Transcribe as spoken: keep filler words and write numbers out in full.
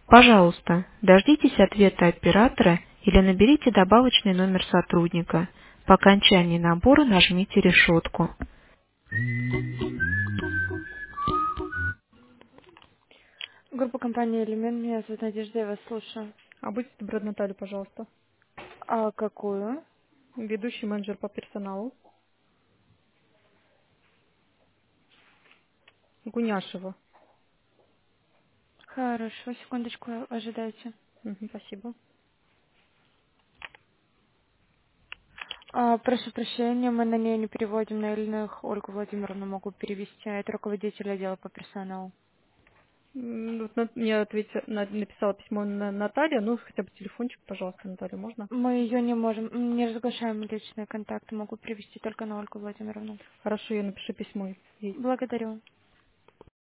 Пожалуйста, дождитесь ответа оператора или наберите добавочный номер сотрудника. По окончании набора нажмите решетку. Группа компании «Элемент», меня зовут Надежда, я вас слушаю. А будьте добры, Наталья, пожалуйста. А какую? Ведущий менеджер по персоналу. Гуняшева. Хорошо, секундочку, ожидайте. Мгм, спасибо. А, прошу прощения, мы на нее не переводим, на Ильных Ольгу Владимировну могу перевести, а это руководитель отдела по персоналу. М, вот на- Мне ответила, на- написала письмо на Наталья, ну хотя бы телефончик, пожалуйста, Наталья, можно? Мы ее не можем, м, не разглашаем личные контакты, могу перевести только на Ольгу Владимировну. Хорошо, я напишу письмо ей. Благодарю.